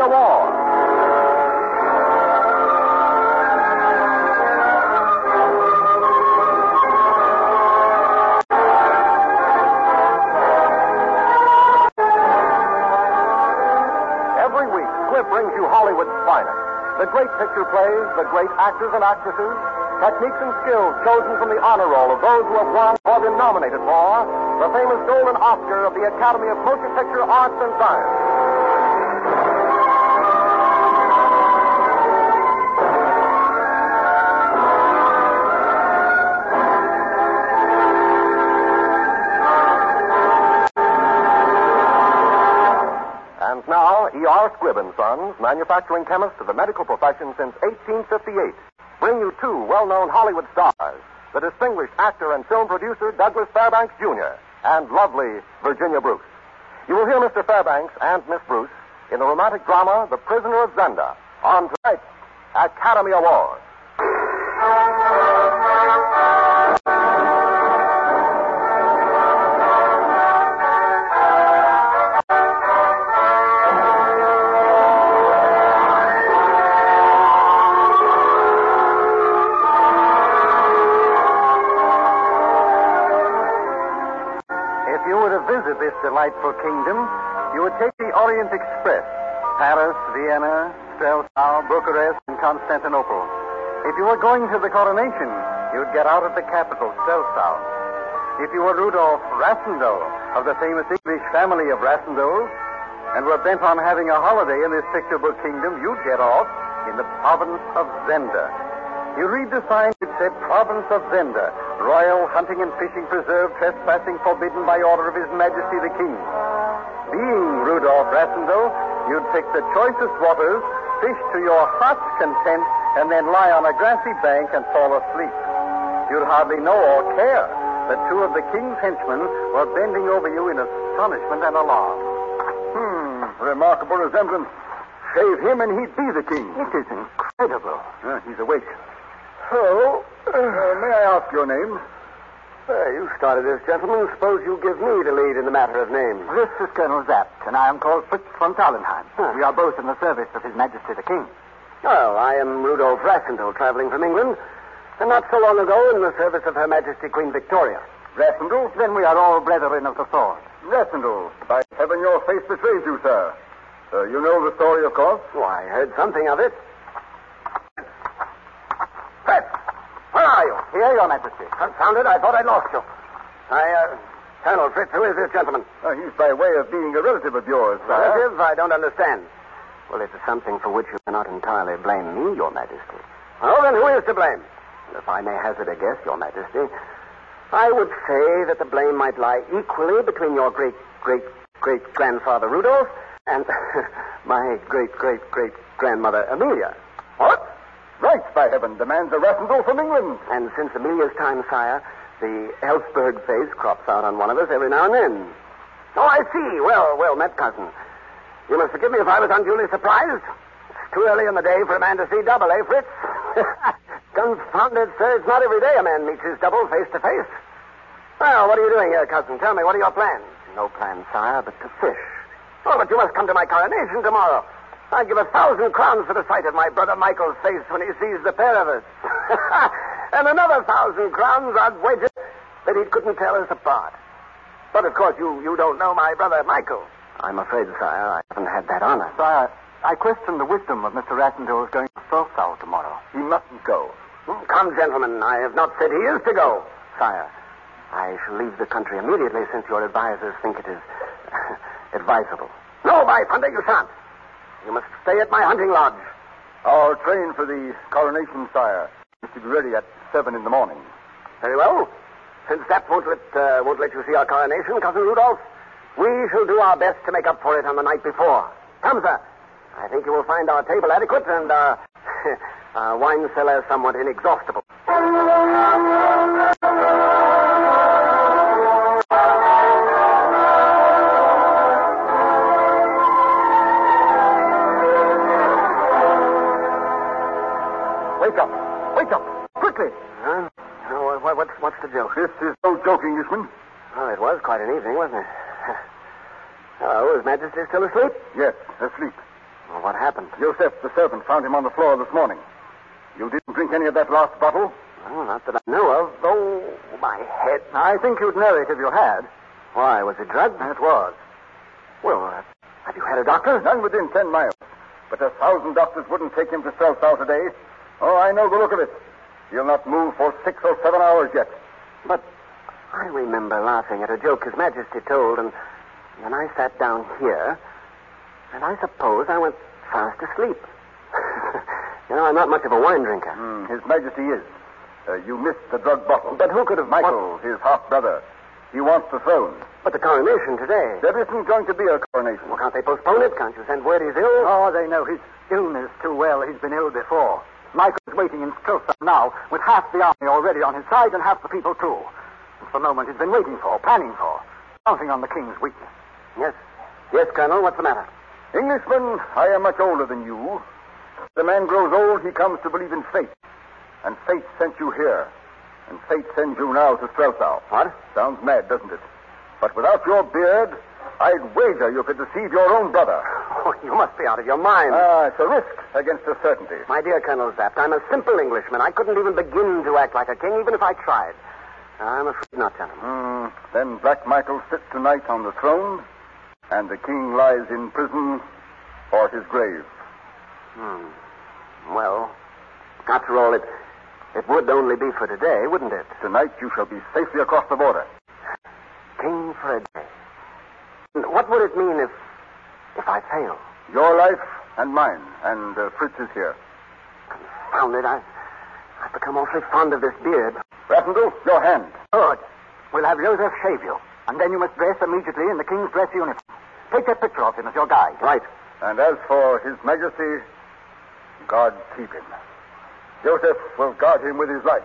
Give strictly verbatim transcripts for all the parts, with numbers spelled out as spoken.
Award. Every week, Squibb brings you Hollywood's finest. The great picture plays, the great actors and actresses, techniques and skills chosen from the honor roll of those who have won or been nominated for the famous Golden Oscar of the Academy of Motion Picture Arts and Science. And now, E R. Squibb and Sons, manufacturing chemist of the medical profession since eighteen fifty-eight, bring you two well-known Hollywood stars, the distinguished actor and film producer Douglas Fairbanks, Junior, and lovely Virginia Bruce. You will hear Mister Fairbanks and Miss Bruce in the romantic drama The Prisoner of Zenda on tonight's Academy Award. This delightful kingdom, you would take the Orient Express, Paris, Vienna, Strelsau, Bucharest, and Constantinople. If you were going to the coronation, you'd get out at the capital, Strelsau. If you were Rudolph Rassendyll of the famous English family of Rassendylls and were bent on having a holiday in this picture book kingdom, you'd get off in the province of Zenda. You read the sign that said Province of Zenda, Royal Hunting and Fishing Preserve, trespassing forbidden by order of His Majesty the King. Being Rudolph Rassendyll, you'd pick the choicest waters, fish to your heart's content, and then lie on a grassy bank and fall asleep. You'd hardly know or care that two of the King's henchmen were bending over you in astonishment and alarm. Hmm, remarkable resemblance. Shave him and he'd be the king. It is incredible. Uh, he's awake. Oh, uh, may I ask your name? Uh, you started this, gentlemen. Suppose you give me the lead in the matter of names. This is Colonel Zapt, and I am called Fritz von Tarlenheim. Huh. We are both in the service of His Majesty the King. Well, I am Rudolph Rassendyll, traveling from England, and not so long ago in the service of Her Majesty Queen Victoria. Rassendyll? Then we are all brethren of the sword. Rassendyll, by heaven your face betrays you, sir. Uh, you know the story, of course? Oh, I heard something of it. Fritz, where are you? Here, Your Majesty. Confound it, I thought I'd lost you. I, uh, Colonel Fritz, who is this gentleman? Uh, he's by way of being a relative of yours, sir. Relative? I don't understand. Well, it is something for which you cannot entirely blame me, Your Majesty. Well, then who is to blame? And if I may hazard a guess, Your Majesty, I would say that the blame might lie equally between your great, great, great-grandfather Rudolph and my great-great-great-grandmother Amelia. What? Right, by heaven. The man's a Rassendyll from England. And since Amelia's time, sire, the Elfsberg face crops out on one of us every now and then. Oh, I see. Well, well met, cousin. You must forgive me if I was unduly surprised. It's too early in the day for a man to see double, eh, Fritz? Confounded, sir. It's not every day a man meets his double face to face. Well, what are you doing here, cousin? Tell me, what are your plans? No plans, sire, but to fish. Oh, but you must come to my coronation tomorrow. I'd give a thousand crowns for the sight of my brother Michael's face when he sees the pair of us. And another thousand crowns I'd wager that he couldn't tell us apart. But, of course, you, you don't know my brother Michael. I'm afraid, sire, I haven't had that honor. Sire, I question the wisdom of Mister Rassendyll's going to Strelsau tomorrow. He mustn't go. Come, gentlemen, I have not said he is to go. Sire, I shall leave the country immediately since your advisors think it is advisable. No, by thunder, you shan't. You must stay at my hunting lodge. Our train for the coronation, sire, is to be ready at seven in the morning. Very well. Since that won't let, uh, won't let you see our coronation, Cousin Rudolph, we shall do our best to make up for it on the night before. Come, sir. I think you will find our table adequate and our, our wine cellar somewhat inexhaustible. Wake up. Wake up. Quickly. Huh? Oh, what, what's, what's the joke? This is no joke, Englishman. Oh, it was quite an evening, wasn't it? Oh, is Majesty still asleep? Yes, asleep. Well, what happened? Joseph, the servant, found him on the floor this morning. You didn't drink any of that last bottle? Well, not that I know of, though my head... I think you'd know it if you had. Why, was it drugged? It was. Well, uh, have you had a doctor? None within ten miles. But a thousand doctors wouldn't take him to Strelsau today. Oh, I know the look of it. He'll not move for six or seven hours yet. But I remember laughing at a joke His Majesty told, and then I sat down here, and I suppose I went fast asleep. You know, I'm not much of a wine drinker. Mm, His Majesty is. Uh, you missed the drug bottle. But who could have... Michael, his half-brother. He wants the throne. But the coronation today... There isn't going to be a coronation. Well, can't they postpone it? Can't you send word he's ill? Oh, they know his illness too well. He's been ill before. Michael's waiting in Strelsau now, with half the army already on his side and half the people too. It's the moment he's been waiting for, planning for, counting on the king's weakness. Yes. Yes, Colonel, what's the matter? Englishman, I am much older than you. As the man grows old, he comes to believe in fate. And fate sent you here. And fate sends you now to Strelsau. What? Sounds mad, doesn't it? But without your beard, I'd wager you could deceive your own brother. Oh, you must be out of your mind. Ah, it's a risk against a certainty. My dear Colonel Zapt, I'm a simple Englishman. I couldn't even begin to act like a king, even if I tried. I'm afraid not, gentlemen. Mm, then Black Michael sits tonight on the throne, and the king lies in prison or his grave. Hmm. Well, after all, it, it would only be for today, wouldn't it? Tonight you shall be safely across the border. King for a day. What would it mean if... if I fail? Your life and mine, and uh, Fritz is here. Confound it, I, I've become awfully fond of this beard. Raffendel, your hand. Good. We'll have Joseph shave you, and then you must dress immediately in the king's dress uniform. Take that picture of him as your guide. Right. And as for His Majesty, God keep him. Joseph will guard him with his life.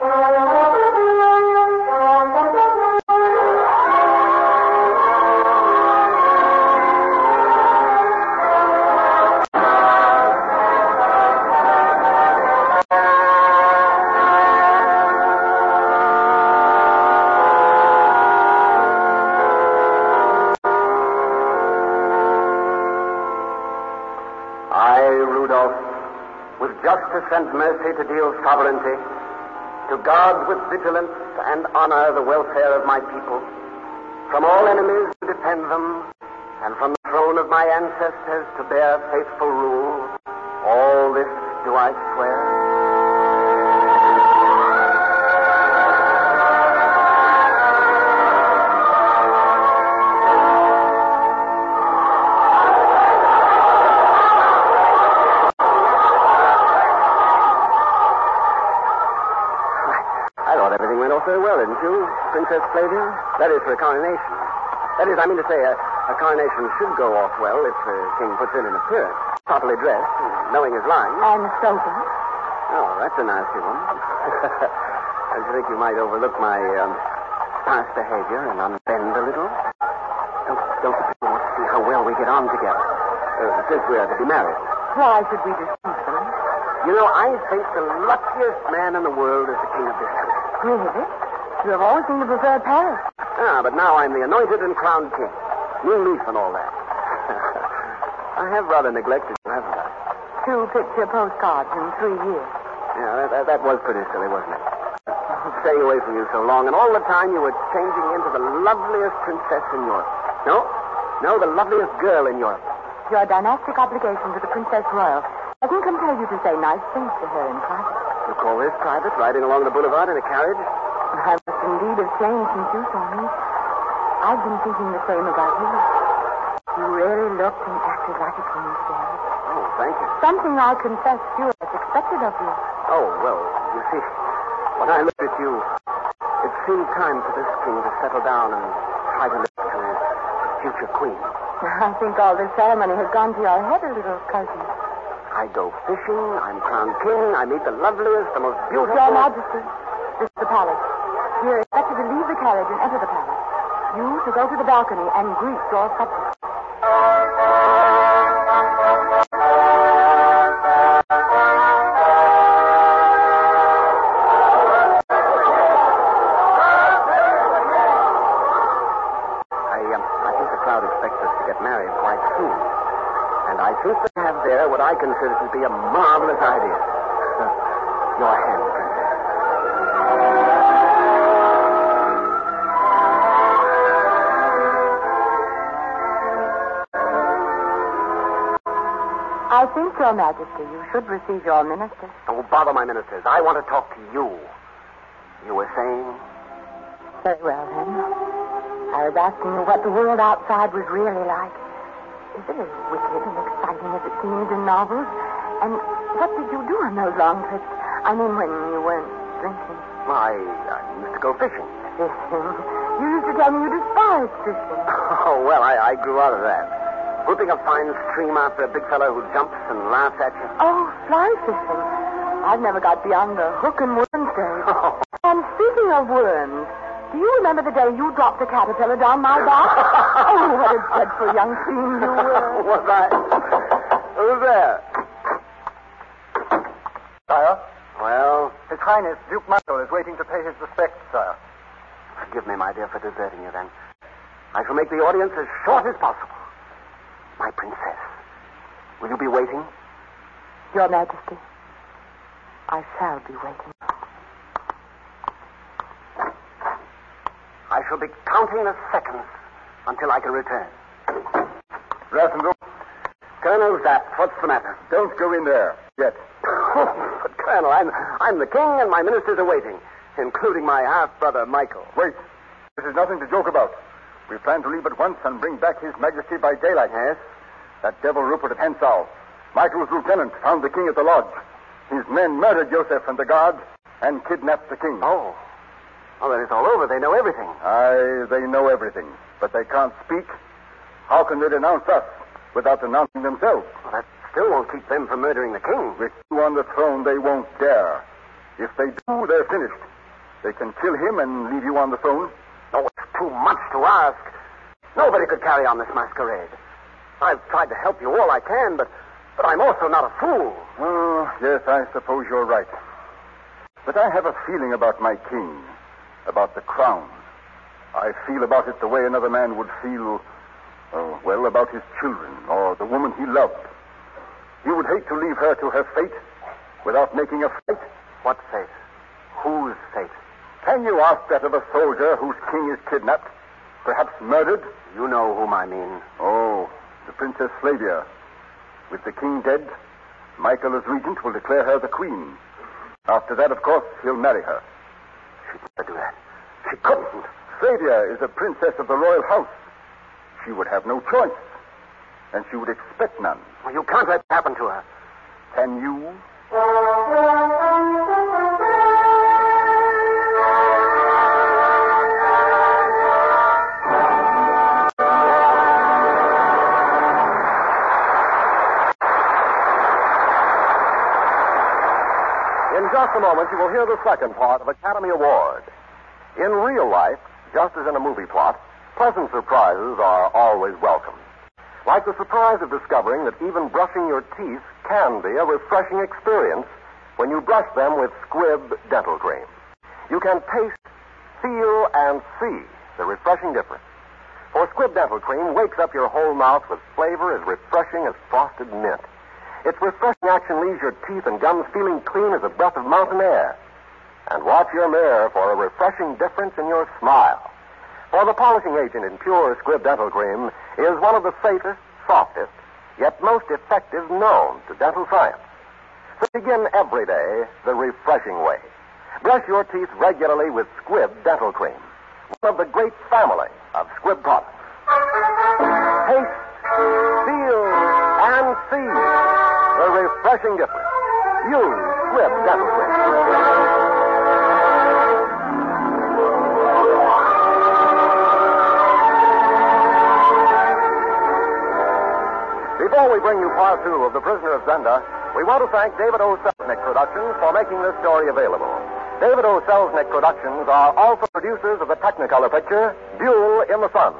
Justice and mercy to deal sovereignty, to guard with vigilance and honor the welfare of my people, from all enemies to defend them, and from the throne of my ancestors to bear faithful rule. All this do I swear. Very well, didn't you, Princess Flavia? That is for a coronation. That is, I mean to say, a, a coronation should go off well if the king puts in an appearance, properly dressed, knowing his lines. And spoken. Oh, that's a nasty one. I think you might overlook my um, past behavior and unbend a little. Don't, don't you want to see how well we get on together, uh, since we are to be married? Why should we deceive them? You know, I think the luckiest man in the world is the king of this country. Really? You have always seemed to prefer Paris. Ah, but now I'm the anointed and crowned king. New leaf and all that. I have rather neglected you, haven't I? Two picture postcards in three years. Yeah, that, that, that was pretty silly, wasn't it? Staying away from you so long, and all the time you were changing into the loveliest princess in Europe. No, no, the loveliest girl in Europe. Your dynastic obligation to the Princess Royal doesn't compel you to say nice things to her in private. You call this private, riding along the boulevard in a carriage? I must indeed have changed since you saw me. I've been thinking the same about you. You really looked and acted like a king today. Oh, thank you. Something I confess Stuart expected of you. Oh, well, you see, when I looked at you, it seemed time for this king to settle down and try to look to his future queen. I think all this ceremony has gone to your head a little, cousin. I go fishing, I'm crowned king, I meet the loveliest, the most beautiful... Your Majesty, this is the palace. You're expected to leave the carriage and enter the palace. You to go to the balcony and greet your subjects. I, um, I think the crowd expects us to get married quite soon. And I think they have consider it to be a marvelous idea. Your hand, Princess. I think, Your Majesty, you should receive your ministers. Oh, bother my ministers. I want to talk to you. You were saying? Very well, then. I was asking you what the world outside was really like. Is it as wicked and exciting as it seems in novels? And what did you do on those long trips? I mean, when you weren't drinking. Why, I used to go fishing. Fishing? You used to tell me you despised fishing. Oh, well, I, I grew out of that. Whooping a fine stream after a big fellow who jumps and laughs at you. Oh, fly fishing. I've never got beyond the hook and worm stage. Oh. And speaking of worms, do you remember the day you dropped a caterpillar down my back? Oh, what a dreadful young fiend you were. Was I? Who's there? Sire? Well, His Highness, Duke Michael, is waiting to pay his respects, sire. forgive me, my dear, for deserting you then. I shall make the audience as short as possible. My princess, will you be waiting? Your Majesty, I shall be waiting. I shall be counting the seconds until I can return. Rassendyll, Colonel Zapp, what's the matter? don't go in there yet. Oh, but Colonel, I'm, I'm the king and my ministers are waiting, including my half-brother, Michael. Wait. This is nothing to joke about. We plan to leave at once and bring back His Majesty by daylight. Yes? That devil Rupert of Hensau, Michael's lieutenant, found the king at the lodge. His men murdered Joseph and the guard and kidnapped the king. Oh. Oh, then it's all over. They know everything. Aye, they know everything, but they can't speak. How can they denounce us without denouncing themselves? Well, that still won't keep them from murdering the king. With you on the throne, they won't dare. If they do, they're finished. They can kill him and leave you on the throne. Oh, it's too much to ask. Nobody could carry on this masquerade. I've tried to help you all I can, but, but I'm also not a fool. Oh, yes, I suppose you're right. But I have a feeling about my king, about the crown. I feel about it the way another man would feel, oh, well, about his children or the woman he loved. He would hate to leave her to her fate without making a fight. What fate? Whose fate? Can you ask that of a soldier whose king is kidnapped, perhaps murdered? You know whom I mean. Oh, the Princess Flavia. With the king dead, Michael as regent will declare her the queen. After that, of course, he'll marry her. She'd never do that. She couldn't. Flavia is a princess of the royal house. She would have no choice, and she would expect none. Well, you can't let it happen to her. Can you? In just a moment, you will hear the second part of Academy Award. In real life, just as in a movie plot, pleasant surprises are always welcome. Like the surprise of discovering that even brushing your teeth can be a refreshing experience when you brush them with Squibb dental cream. You can taste, feel, and see the refreshing difference. For Squibb dental cream wakes up your whole mouth with flavor as refreshing as frosted mint. Its refreshing action leaves your teeth and gums feeling clean as a breath of mountain air. And watch your mirror for a refreshing difference in your smile. For the polishing agent in pure Squibb dental cream is one of the safest, softest, yet most effective known to dental science. So begin every day the refreshing way. Brush your teeth regularly with Squibb dental cream, one of the great family of Squibb products. Taste, feel, and see the refreshing difference. Use Squibb dental cream. Before we bring you part two of The Prisoner of Zenda, we want to thank David O. Selznick Productions for making this story available. David O. Selznick Productions are also producers of the Technicolor picture, Buell in the Sun.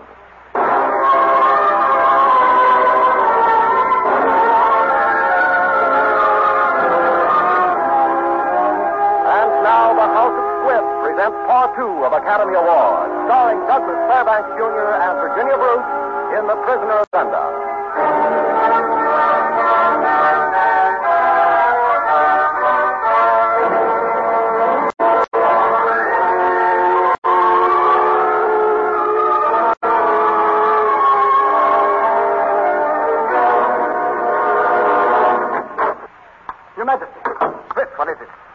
And now the House of Squibb presents part two of Academy Award, starring Douglas Fairbanks Junior and Virginia Bruce in The Prisoner of Zenda.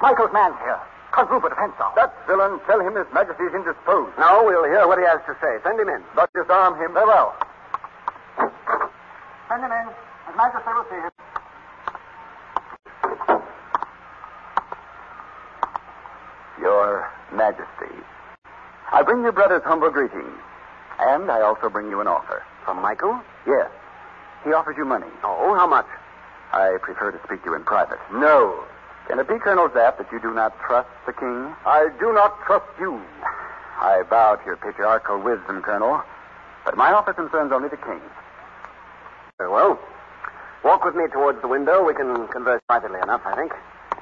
Michael's man's here. Count Rupert of Hentzau. That villain, tell him His Majesty is indisposed. No, we'll hear what he has to say. Send him in. Not disarm him. Very well. Send him in. His Majesty will see him. Your Majesty, I bring your brother's humble greetings. And I also bring you an offer. From Michael? Yes. He offers you money. Oh, how much? I prefer to speak to you in private. No. Can it be, Colonel Zapp, that you do not trust the king? I do not trust you. I bow to your patriarchal wisdom, Colonel. But my offer concerns only the king. Very well. Walk with me towards the window. We can converse privately enough, I think.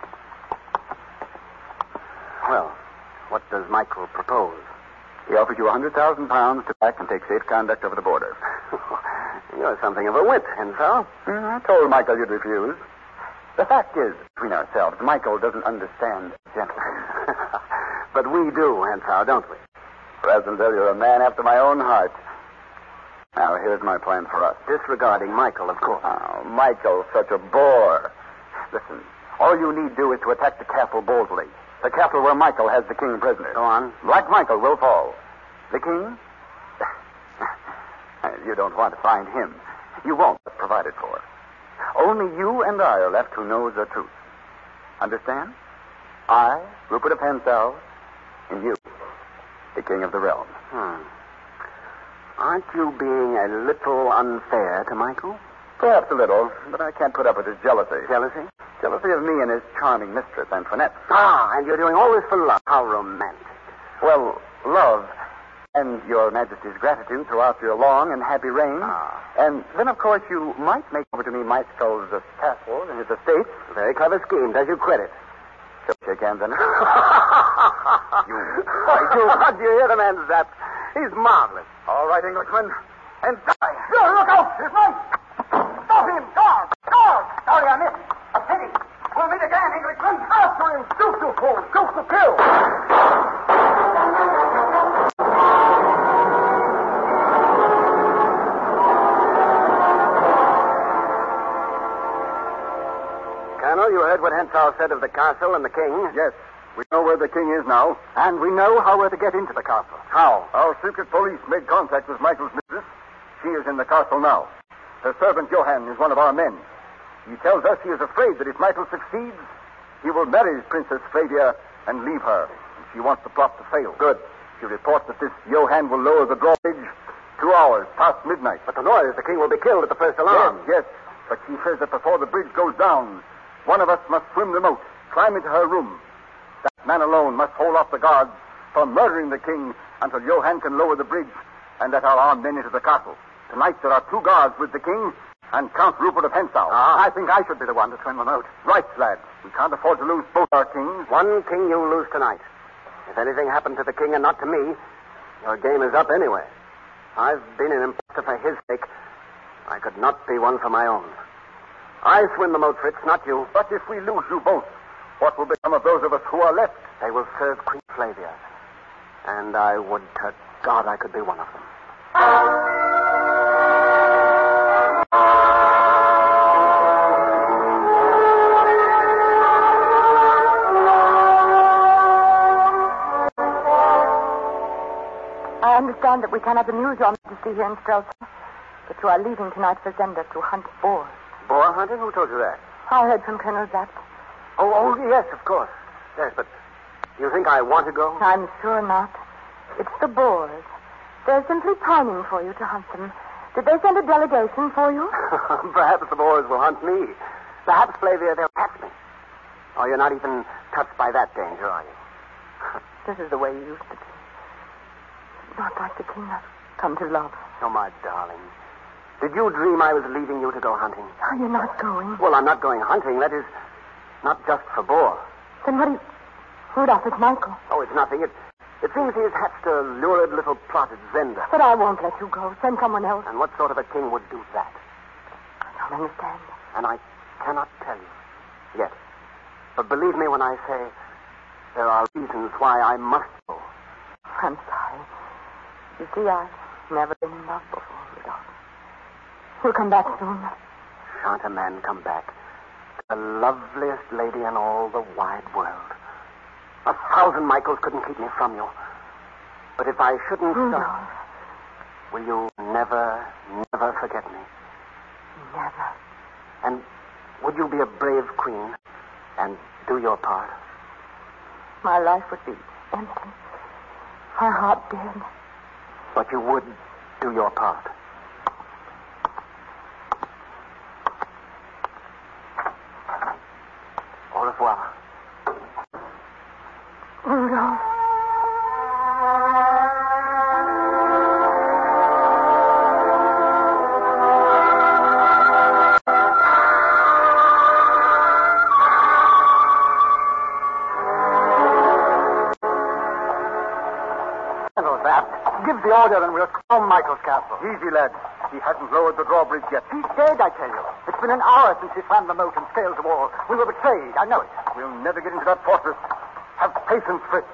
Well, what does Michael propose? He offers you one hundred thousand pounds to back and take safe conduct over the border. You're something of a wit, Hentzau. Mm, I told Michael you'd refuse. The fact is, between ourselves, Michael doesn't understand gentlemen. But we do, Hentzau, don't we? Brazenville, you're a man after my own heart. Now, here's my plan for us. Disregarding Michael, of course. Oh, Michael's such a bore. Listen, all you need do is to attack the castle boldly. The castle where Michael has the king prisoner. Go on. Black Michael will fall. The king? You don't want to find him. You won't, but provided for. Only you and I are left who knows the truth. Understand? I, Rupert of Hentzau, and you, the king of the realm. Hmm. Aren't you being a little unfair to Michael? Perhaps a little, but I can't put up with his jealousy. Jealousy? Jealousy of me and his charming mistress, Antoinette. Ah, and you're doing all this for love. How romantic. Well, love and your Majesty's gratitude throughout your long and happy reign. Ah. And then, of course, you might make over to me Michael's uh, castle and his estates. Very clever scheme. Does you credit? Shall we shake hands on it? you... Do you hear the man, Zapp? He's marvelous. All right, Englishman. And die. No, look out! It's Mike! Stop him! Guard! Guard! Sorry, I missed. A pity. We'll meet again, Englishman. After him! Shoot, you fool! Shoot to kill! Colonel, you heard what Hentzau said of the castle and the king. Yes. We know where the king is now. And we know how we're to get into the castle. How? Our secret police made contact with Michael's mistress. She is in the castle now. Her servant Johann is one of our men. He tells us he is afraid that if Michael succeeds, he will marry Princess Flavia and leave her. And she wants the plot to fail. Good. She reports that this Johann will lower the drawbridge two hours past midnight. But the noise, the king will be killed at the first alarm. Yes, yes. But she says that before the bridge goes down, one of us must swim the moat, climb into her room. That man alone must hold off the guards from murdering the king until Johann can lower the bridge and let our armed men into the castle. Tonight there are two guards with the king and Count Rupert of Hentzau. Ah, I think I should be the one to swim the moat. Right, lad. We can't afford to lose both our kings. One king you'll lose tonight. If anything happened to the king and not to me, your game is up anyway. I've been an impostor for his sake. I could not be one for my own. I swim the moat, Fritz, not you. But if we lose you both, what will become of those of us who are left? They will serve Queen Flavia. And I would to God I could be one of them. I understand that we cannot amuse your Majesty here in Streltsy, but you are leaving tonight for Zenda to hunt boars. Boar hunting? Who told you that? I heard from Colonel Zapp. Oh, oh, yes, of course. Yes, but you think I want to go? I'm sure not. It's the boars. They're simply pining for you to hunt them. Did they send a delegation for you? Perhaps the boars will hunt me. Perhaps, Flavia, they'll catch me. Oh, you're not even touched by that danger, are you? This is the way you used to be. Not like the king I've come to love. Oh, my darling. Did you dream I was leaving you to go hunting? Are you not going? Well, I'm not going hunting. That is, not just for boar. Then what do you... Rudolph, it's Michael. Oh, it's nothing. It, it seems he has hatched a lurid little plot at Zenda. But I won't let you go. Send someone else. And what sort of a king would do that? I don't understand. And I cannot tell you yet. But believe me when I say there are reasons why I must go. I'm sorry. You see, I've never been in love before, Rudolph. You'll come back soon. Shan't a man come back? The loveliest lady in all the wide world. A thousand Michaels couldn't keep me from you. But if I shouldn't... Rudolph. Uh, will you never, never forget me? Never. And would you be a brave queen and do your part? My life would be empty. My heart dead. But you would do your part. Au revoir. Rudolph. Give the order and we'll storm Michael's castle. Easy, lad. He hasn't lowered the drawbridge yet. He's dead, I tell you. It's been an hour since he slammed the moat and scaled the wall. We were betrayed. I know it. We'll never get into that fortress. Have patience, Fritz.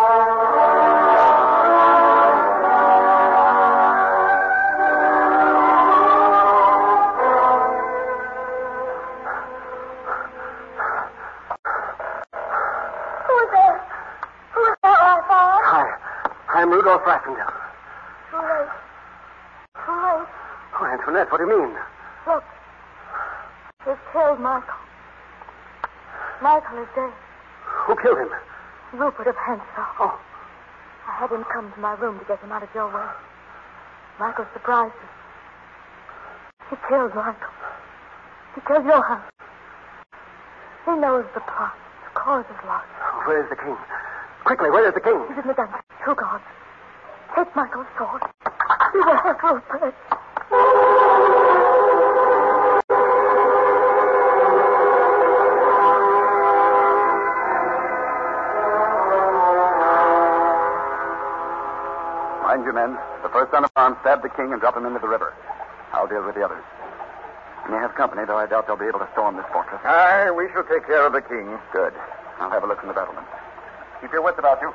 Who's there? Who's there, Arthur? Hi. I'm Rudolph Rassendell. Too late. Too late. Oh, Antoinette, what do you mean? Look. They've killed Michael. Michael is dead. Who killed him? Rupert of Henslow. Oh. I had him come to my room to get him out of your way. Michael surprised us. He killed Michael. He killed Johann. He knows the plot. The cause is lost. Where is the king? Quickly, where is the king? He's in the dungeon. Two guards. Take Michael's sword. He will have Rupert. Mind you, men. The first son of arms stab the king and drop him into the river. I'll deal with the others. You may have company, though I doubt they'll be able to storm this fortress. Aye, we shall take care of the king. Good. I'll have a look in the battlements. Keep your wits about you.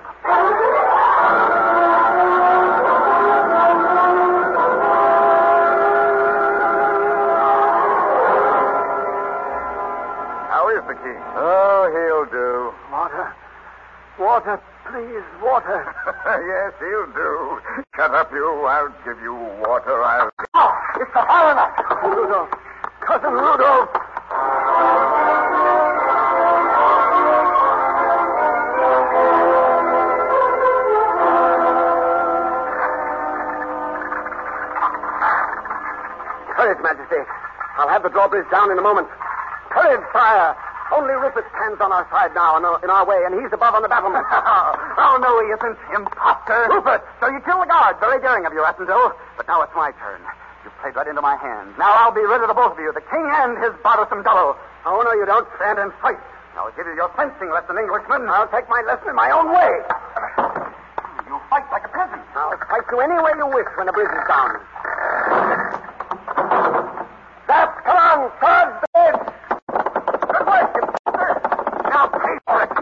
How is the king? Oh, he'll do. Water. Water, please, water. Yes, he'll do. Shut up, you. I'll give you water. I'll... Oh, it's the foreigner. Rudolph. Cousin Rudolph. Courage, Majesty. I'll have the drawbridge down in a moment. Courage, sire. Only Rupert stands on our side now, in our, in our way, and he's above on the battlement. Oh, no, he isn't. Imposter. Rupert! So you killed the guard. Very daring of you, Rassendell. But now it's my turn. You played right into my hands. Now I'll be rid of the both of you, the king and his bothersome double. Oh, no, you don't. Stand and fight. I'll give you your fencing lesson, Englishman. I'll take my lesson in my own way. You fight like a peasant. I'll fight you any way you wish when the bridge is down. That's, come on, charge the bridge. Good work, imposter. Now pay for it.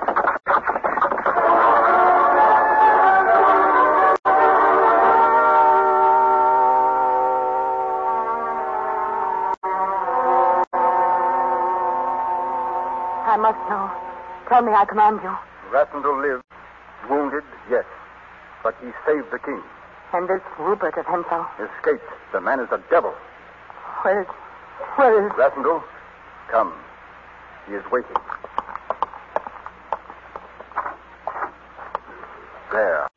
I must know. Tell me I command you. Rassendell lives. Wounded, yes. But he saved the king. And this Rupert of Henslow. Escaped. The man is a devil. Where is... Where is... Rassendell, come. He is waiting. There.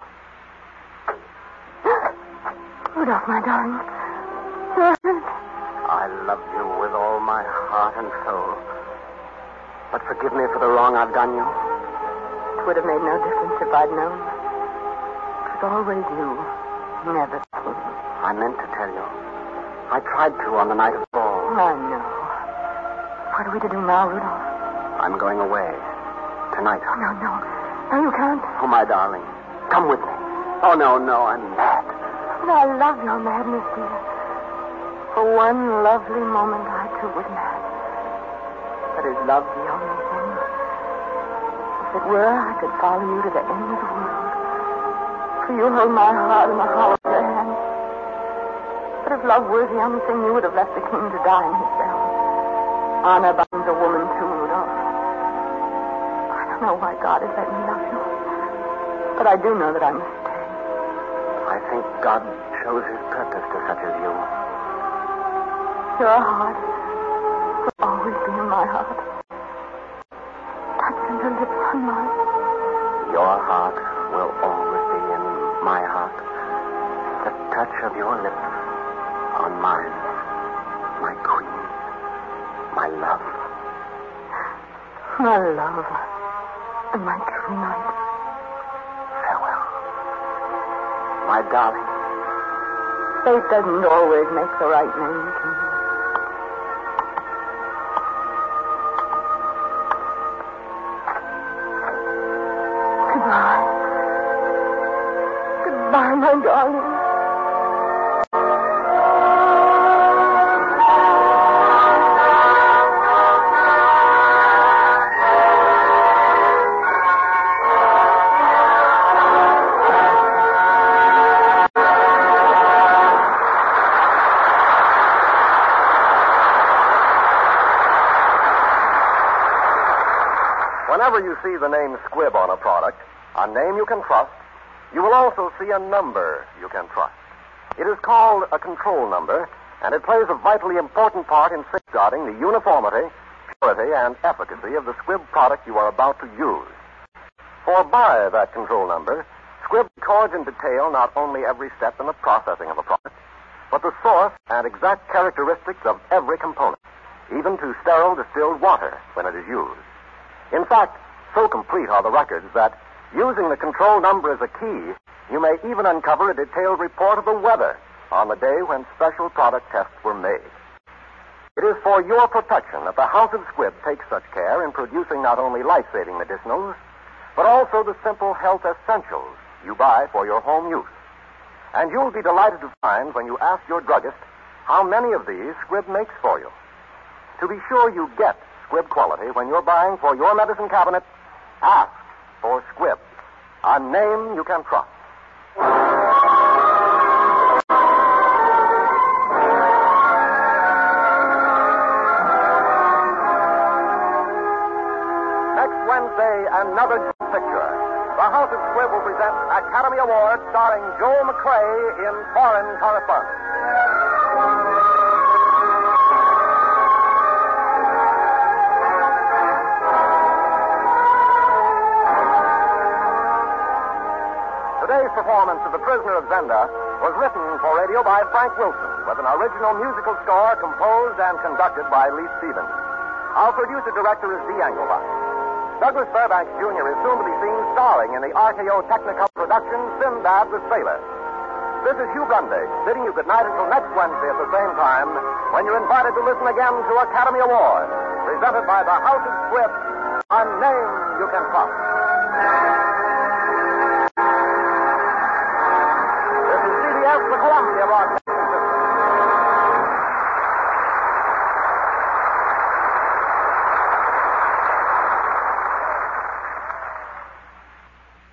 Rudolph, my darling. I love you with all my heart and soul. But forgive me for the wrong I've done you. It would have made no difference if I'd known. It was always you, never me. I meant to tell you. I tried to on the night of the ball. I know. What are we to do now, Rudolph? I'm going away. Tonight. Oh, no, no. No, you can't. Oh, my darling. Come with me. Oh, no, no, I'm mad. But I love your madness, dear. For one lovely moment, I too was mad. But is love the only thing? If it were, I could follow you to the end of the world. For you hold my heart in the hollow of your hand. But if love were the only thing, you would have left the king to die himself. Honor binds a woman too, Rudolph. I don't don't know why God has let me love you. But I do know that I must stay. I think God shows his purpose to such as you. Your heart will always be in my heart. Touching your lips on mine. Your heart will always be in my heart. The touch of your lips on mine. My queen. My love. My love. And my true knight. Farewell. My darling. Fate doesn't always make the right man, King. Goodbye. Goodbye, my darling. Whenever you see the name Squibb on a product, a name you can trust, you will also see a number you can trust. It is called a control number, and it plays a vitally important part in safeguarding the uniformity, purity, and efficacy of the Squibb product you are about to use. For by that control number, Squibb records in detail not only every step in the processing of a product, but the source and exact characteristics of every component, even to sterile distilled water when it is used. In fact, so complete are the records that, using the control number as a key, you may even uncover a detailed report of the weather on the day when special product tests were made. It is for your protection that the House of Squibb takes such care in producing not only life-saving medicinals, but also the simple health essentials you buy for your home use. And you'll be delighted to find when you ask your druggist how many of these Squibb makes for you. To be sure you get Squibb quality when you're buying for your medicine cabinet, ask for Squibb, a name you can trust. Next Wednesday, another good picture. The House of Squibb will present Academy Award starring Joel McCrea in Foreign Correspondent. Today's performance of The Prisoner of Zenda was written for radio by Frank Wilson, with an original musical score composed and conducted by Lee Stevens. Our producer-director is Dee Engelbach. Douglas Fairbanks, Junior is soon to be seen starring in the R K O Technicolor production Sinbad the Sailor. This is Hugh Brundage, bidding you good night until next Wednesday at the same time, when you're invited to listen again to Academy Award, presented by the House of Squibb, a name you can trust.